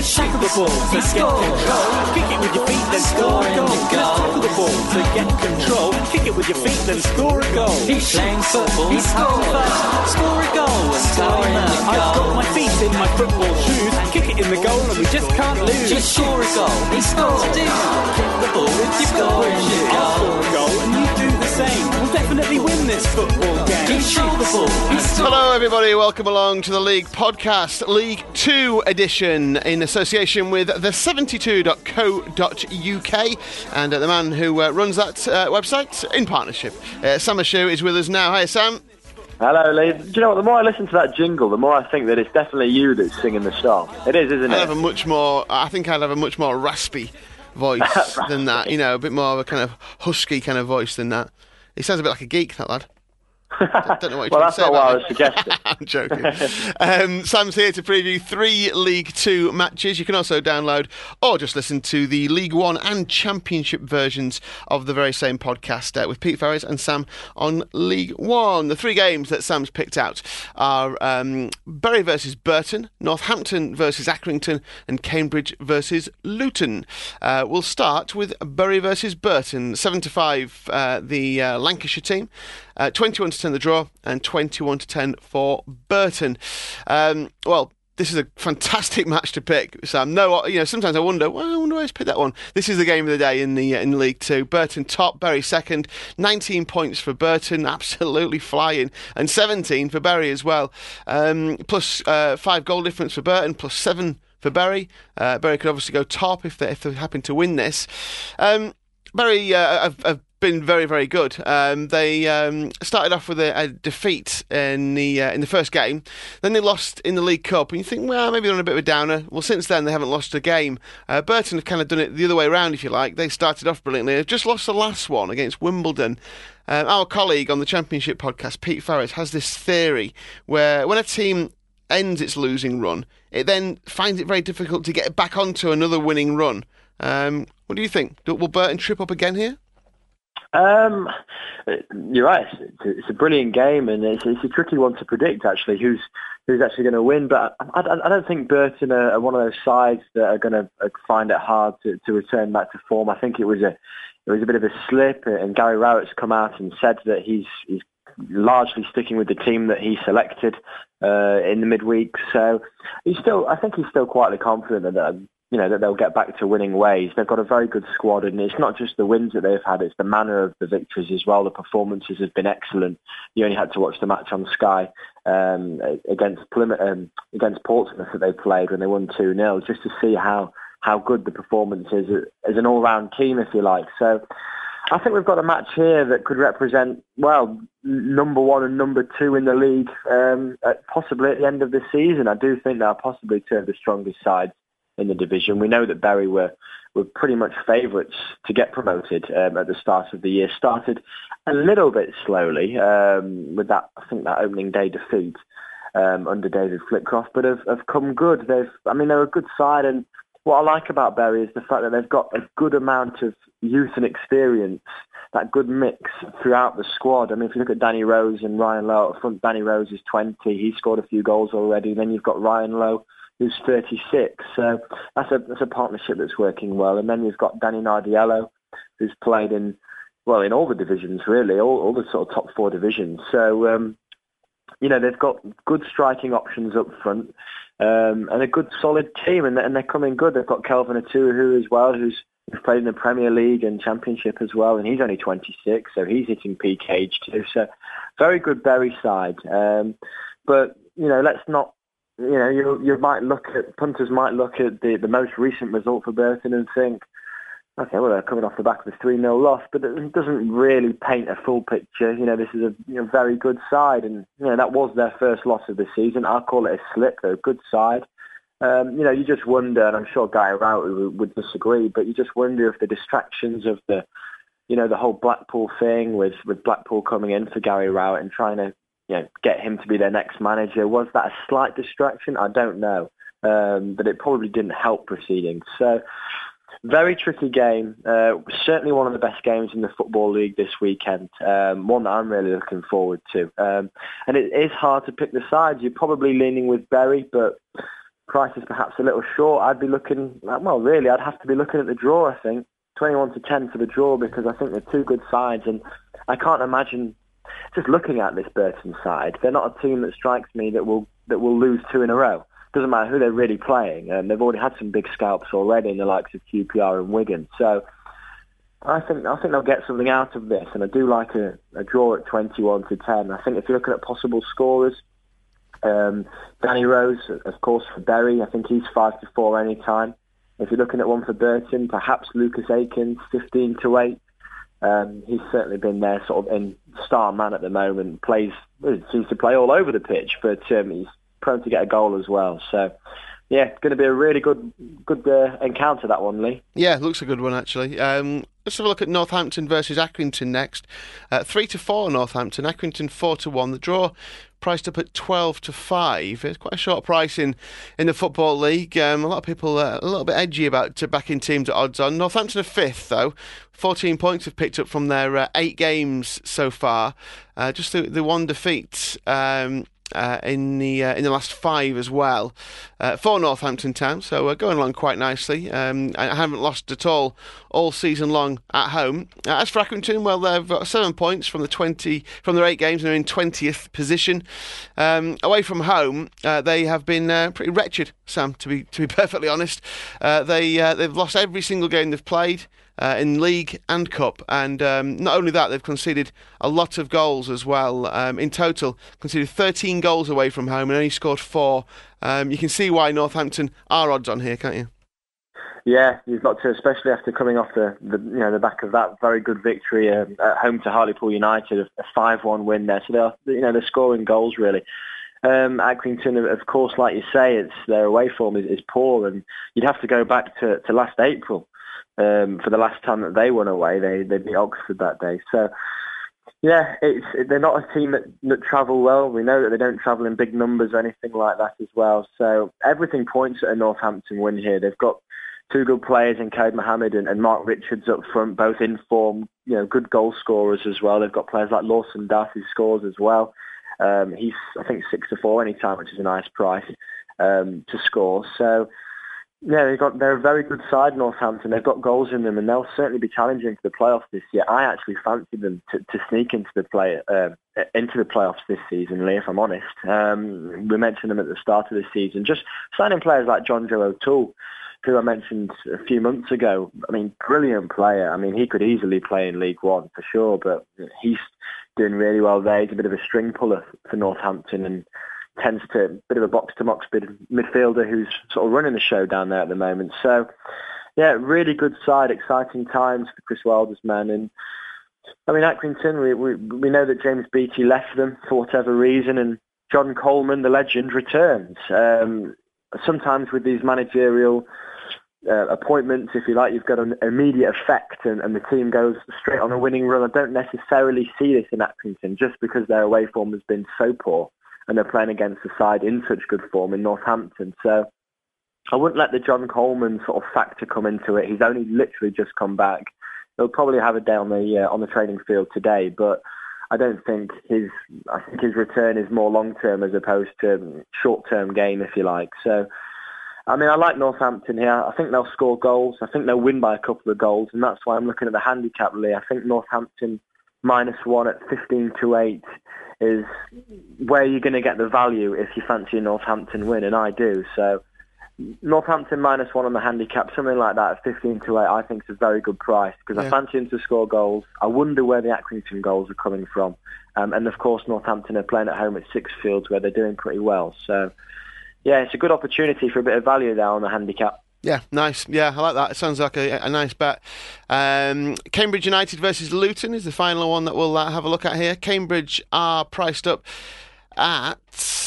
Just tackle the ball to get control. Kick it with your feet, then score a goal. Just tackle the ball to get control. Kick it with your feet, then score a goal. He's playing football. He scores. Score a goal and Score in the goal. I've got my feet in my football shoes. Kick it in the goal and we just can't lose. Just score a goal. He scores. Kick the ball with your football shoes. I'll score a goal and you do the same. We'll definitely win this football game. Control the ball. Hello everybody, welcome along to the League Podcast, League 2 edition in association with the 72.co.uk and the man who runs that website in partnership. Sam Ashu is with us now. Hi Sam. Hello, Lee. Do you know what? The more I listen to that jingle, the more I think that it's definitely you that's singing the song. It is, isn't it? I think I'd have a much more raspy voice than that. You know, a bit more of a kind of husky kind of voice than that. He sounds a bit like a geek, that lad. I don't know what you're well, trying to say that's not what I about was suggesting. I'm joking. Sam's here to preview 3 League 2 matches. You can also download or just listen to the League 1 and Championship versions of the very same podcast with Pete Ferris and Sam on League 1. The 3 games that Sam's picked out are Bury versus Burton, Northampton versus Accrington, and Cambridge versus Luton. We'll start with Bury versus Burton. 7-5 the Lancashire team. 21-10 the draw and 21-10 for Burton. Well, this is a fantastic match to pick, Sam. No, you know, sometimes I wonder why he's picked that one. This is the game of the day in League 2. Burton top, Bury second. 19 points for Burton, absolutely flying, and 17 for Bury as well. Plus 5 goal difference for Burton, plus 7 for Bury. Bury could obviously go top if they happen to win this. Bury have been very, very good. They started off with a defeat in the first game. Then they lost in the League Cup, and you think, well, maybe they're on a bit of a downer. Well, since then they haven't lost a game. Burton have kind of done it the other way around, if you like. They started off brilliantly. They've just lost the last one against Wimbledon. Our colleague on the Championship podcast, Pete Ferris, has this theory where when a team ends its losing run, it then finds it very difficult to get back onto another winning run. What do you think? Will Burton trip up again here? You're right. It's a brilliant game, and it's a tricky one to predict. Actually, who's actually going to win? But I don't think Burton are one of those sides that are going to find it hard to return back to form. I think it was a bit of a slip, and Gary Rowett's come out and said that he's largely sticking with the team that he selected in the midweek. So I think he's still quietly confident that they'll get back to winning ways. They've got a very good squad, and it's not just the wins that they've had, it's the manner of the victories as well. The performances have been excellent. You only had to watch the match on Sky against Portsmouth that they played when they won 2-0, just to see how good the performance is as an all-round team, if you like. So I think we've got a match here that could represent, well, number 1 and number 2 in the league, possibly at the end of the season. I do think they're possibly 2 of the strongest sides in the division. We know that Bury were pretty much favourites to get promoted at the start of the year. Started a little bit slowly with that opening day defeat under David Flitcroft, but have come good. They're a good side, and what I like about Bury is the fact that they've got a good amount of youth and experience, that good mix throughout the squad. I mean, if you look at Danny Rose and Ryan Lowe up front, Danny Rose is 20. He scored a few goals already. Then you've got Ryan Lowe, who's 36. So that's a partnership that's working well. And then you've got Danny Nardiello, who's played in all the divisions, really, all the sort of top 4 divisions. So, they've got good striking options up front and a good solid team, and they're coming good. They've got Kelvin Atuhu as well, who's played in the Premier League and Championship as well, and he's only 26, so he's hitting peak age too. So very good Bury side. But, let's not, punters might look at the most recent result for Burton and think, okay, well, they're coming off the back of a 3-0 loss, but it doesn't really paint a full picture. This is a very good side, and that was their first loss of the season. I'll call it a slip. They're a good side. You just wonder, and I'm sure Guy Rowett would disagree, but you just wonder if the distractions of the whole Blackpool thing with Blackpool coming in for Gary Rowett and trying to get him to be their next manager, was that a slight distraction? I don't know, but it probably didn't help proceedings. So. Very tricky game. Certainly one of the best games in the Football League this weekend. One that I'm really looking forward to. And it is hard to pick the sides. You're probably leaning with Bury, but price is perhaps a little short, I'd be looking, well, really, I'd have to be looking at the draw, I think. 21-10 for the draw, because I think they're two good sides, and I can't imagine, just looking at this Burton side, they're not a team that strikes me that will lose 2 in a row. Doesn't matter who they're really playing, and they've already had some big scalps already in the likes of QPR and Wigan. So I think they'll get something out of this, and I do like a draw at 21-10. I think if you're looking at possible scorers, Danny Rose, of course, for Bury, I think he's 5-4 any time. If you're looking at one for Burton, perhaps Lucas Akins, 15-8. He's certainly been their sort of in star man at the moment. Seems to play all over the pitch, but he's prone to get a goal as well. So, yeah, it's going to be a really good encounter, that one, Lee. Yeah, looks a good one, actually. Let's have a look at Northampton versus Accrington next. 3-4 Northampton, Accrington 4-1. The draw priced up at 12-5. It's quite a short price in the Football League. A lot of people a little bit edgy about backing teams at odds on. Northampton are 5th, though. 14 points have picked up from their 8 games so far. Just the one defeat in the last 5 as well for Northampton Town, so going along quite nicely. I haven't lost at all season long at home. As for Accrington, well, they've got 7 points from their 8 games, and they're in 20th position. Away from home, they have been pretty wretched, Sam, to be perfectly honest. They've lost every single game they've played in League and Cup, and not only that, they've conceded a lot of goals as well. In total, conceded 13 goals away from home and only scored 4. You can see why Northampton are odds on here, can't you? Yeah, you've got to, especially after coming off the back of that very good victory at home to Hartlepool United, a 5-1 win there. So they're scoring goals really. Accrington, of course, like you say, their away form is poor, and you'd have to go back to last April. For the last time that they won away, they beat Oxford that day. So, yeah, they're not a team that travel well. We know that they don't travel in big numbers or anything like that as well. So everything points at a Northampton win here. They've got 2 good players in Khalid Mohammed and Mark Richards up front, both in form, good goal scorers as well. They've got players like Lawson Duff who scores as well. He's, I think, 6-4 any time, which is a nice price to score. So, yeah, they're a very good side, Northampton. They've got goals in them, and they'll certainly be challenging for the playoffs this year. I actually fancy them to sneak into the playoffs this season, Lee, if I'm honest. We mentioned them at the start of the season. Just signing players like John Joe O'Toole, who I mentioned a few months ago. I mean, brilliant player. I mean, he could easily play in League One for sure, but he's doing really well there. He's a bit of a string puller for Northampton, and tends to a bit of a box-to-box midfielder who's sort of running the show down there at the moment. So, yeah, really good side, exciting times for Chris Wilder's men. And I mean, Accrington, we know that James Beattie left them for whatever reason, and John Coleman, the legend, returns. Sometimes with these managerial appointments, if you like, you've got an immediate effect, and the team goes straight on a winning run. I don't necessarily see this in Accrington, just because their away form has been so poor, and they're playing against a side in such good form in Northampton. So I wouldn't let the John Coleman sort of factor come into it. He's only literally just come back. He'll probably have a day on the training field today, but I think his return is more long-term as opposed to short-term game, if you like. So, I mean, I like Northampton here. I think they'll score goals. I think they'll win by a couple of goals, and that's why I'm looking at the handicap, Lee. I think Northampton -1 at 15-8 is where you're going to get the value if you fancy a Northampton win, and I do. So Northampton -1 on the handicap, something like that at 15-8, I think is a very good price, because I fancy him to score goals. I wonder where the Accrington goals are coming from. And of course, Northampton are playing at home at Sixfields, where they're doing pretty well. So, yeah, it's a good opportunity for a bit of value there on the handicap. Yeah, nice. Yeah, I like that. It sounds like a nice bet. Cambridge United versus Luton is the final one that we'll have a look at here. Cambridge are priced up at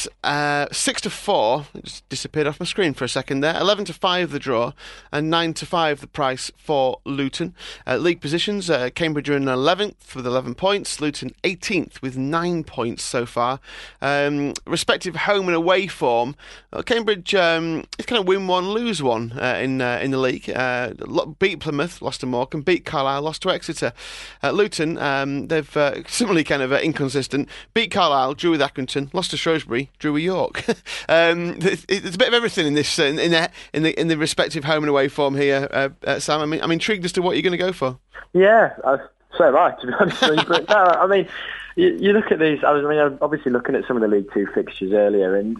6-4. It just disappeared off my screen for a second there. 11-5 the draw, and 9-5 the price for Luton. League positions: Cambridge are in 11th with 11 points. Luton 18th with 9 points so far. Respective home and away form. Cambridge it's kind of win one, lose one in the league. Beat Plymouth, lost to Morecambe. Beat Carlisle, lost to Exeter. Luton, they've similarly kind of inconsistent. Beat Carlisle, drew with Accrington. Southampton, lost to Shrewsbury, drew with York. There's a bit of everything in this in the respective home and away form here, Sam. I'm intrigued as to what you're going to go for. Yeah, so am I, to be honest. But no, I mean, you look at these. I'm obviously looking at some of the League Two fixtures earlier, and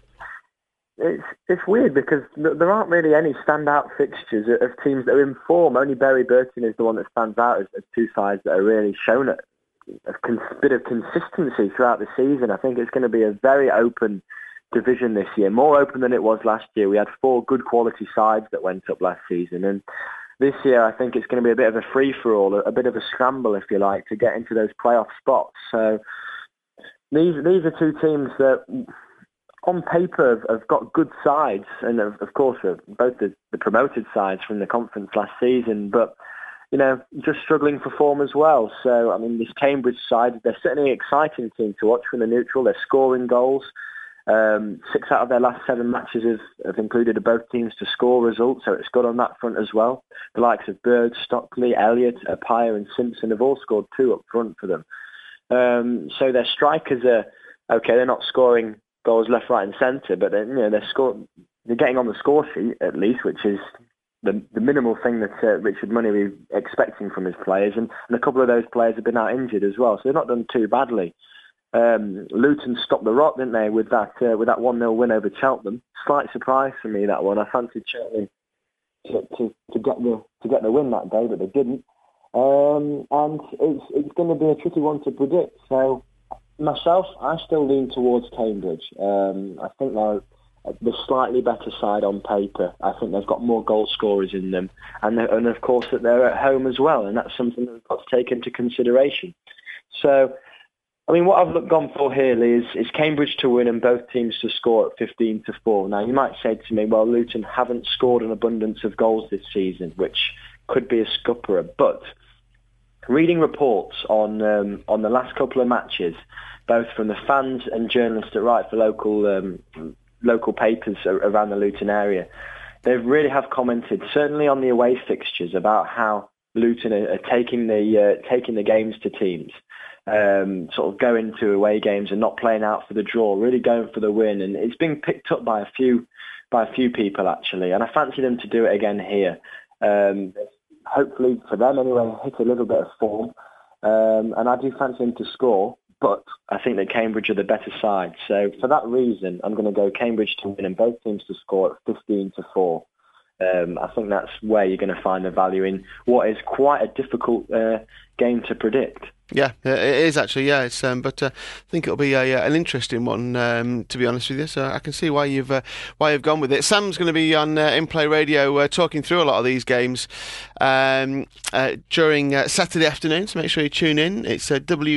it's weird because there aren't really any standout fixtures of teams that are in form. Only Bury Burton is the one that stands out as two sides that are really shown a bit of consistency throughout the season. I think it's going to be a very open division this year, more open than it was last year. We had 4 good quality sides that went up last season, and this year I think it's going to be a bit of a free-for-all, a bit of a scramble, if you like, to get into those playoff spots. So these are two teams that on paper have got good sides, and of course both the promoted sides from the conference last season, but just struggling for form as well. So, I mean, this Cambridge side, they're certainly an exciting team to watch from the neutral. They're scoring goals. 6 out of their last 7 matches have included both teams to score results, so it's good on that front as well. The likes of Bird, Stockley, Elliott, Appiah and Simpson have all scored 2 up front for them. So their strikers are, okay, they're not scoring goals left, right and centre, but they're getting on the score sheet at least, which is the minimal thing that Richard Money will be expecting from his players, and a couple of those players have been out injured as well, so they've not done too badly. Luton stopped the rot, didn't they, with that 1-0 win over Cheltenham? Slight surprise for me, that one. I fancied Cheltenham to get the win that day, but they didn't. And it's going to be a tricky one to predict. So myself, I still lean towards Cambridge. I think they're the slightly better side on paper. I think they've got more goal scorers in them, and of course that they're at home as well, and that's something that we've got to take into consideration. So, I mean, what I've gone for here, Lee, is Cambridge to win and both teams to score at 15-4. Now, you might say to me, well, Luton haven't scored an abundance of goals this season, which could be a scupperer. But reading reports on the last couple of matches, both from the fans and journalists that write for local papers around the Luton area, they really have commented, certainly on the away fixtures, about how Luton are taking the games to teams. Sort of going to away games and not playing out for the draw, really going for the win, and it's been picked up by a few people actually, and I fancy them to do it again here. Hopefully for them anyway, hit a little bit of form, and I do fancy them to score, but I think that Cambridge are the better side. So for that reason, I'm going to go Cambridge to win and both teams to score at 15-4. I think that's where you're going to find the value in what is quite a difficult game to predict. Yeah, it is actually. Yeah, it's but I think it'll be an interesting one, to be honest with you. So I can see why you've gone with it. Sam's going to be on In Play Radio talking through a lot of these games during Saturday afternoon. So make sure you tune in. It's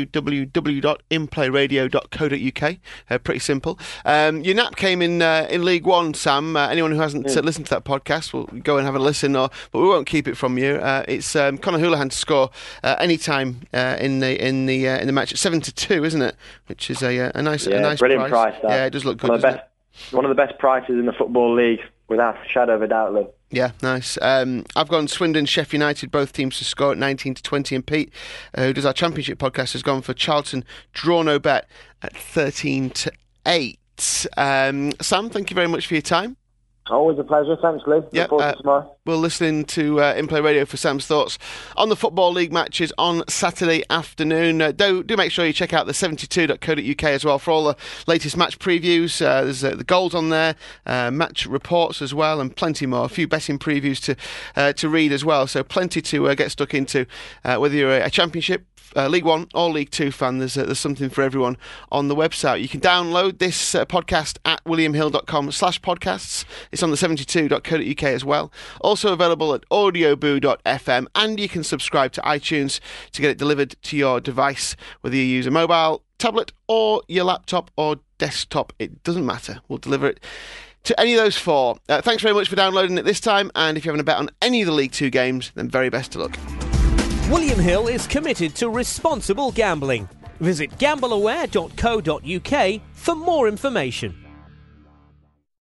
www.inplayradio.co.uk. Pretty simple. Your nap came in League One, Sam. Anyone who hasn't listened to that podcast will go and have a listen. But we won't keep it from you. It's Conor Houlihan to score any time in the match at 7-2, isn't it? Which is a nice brilliant price. That. Yeah, it does look good. One of the best prices in the Football League, without a shadow of a doubt, Lee. Yeah, nice. I've gone Swindon, Sheffield United, both teams to score at 19-20, and Pete, who does our Championship podcast, has gone for Charlton, draw no bet at 13-8. Sam, thank you very much for your time. Always a pleasure. Thanks, Lee. Yeah, Look forward to tomorrow. We'll listen to In Play Radio for Sam's thoughts on the Football League matches on Saturday afternoon. Do make sure you check out the 72.co.uk as well for all the latest match previews. There's the goals on there, match reports as well, and plenty more. A few betting previews to read as well. So plenty to get stuck into, whether you're a Championship, League One or League Two fan. There's something for everyone on the website. You can download this podcast at williamhill.com/podcasts. It's on the 72.co.uk as well. Also available at audioboo.fm, and you can subscribe to iTunes to get it delivered to your device, whether you use a mobile, tablet or your laptop or desktop. It doesn't matter. We'll deliver it to any of those 4. Thanks very much for downloading it this time, and if you haven't bet on any of the League Two games, then very best of luck. William Hill is committed to responsible gambling. Visit gambleaware.co.uk for more information.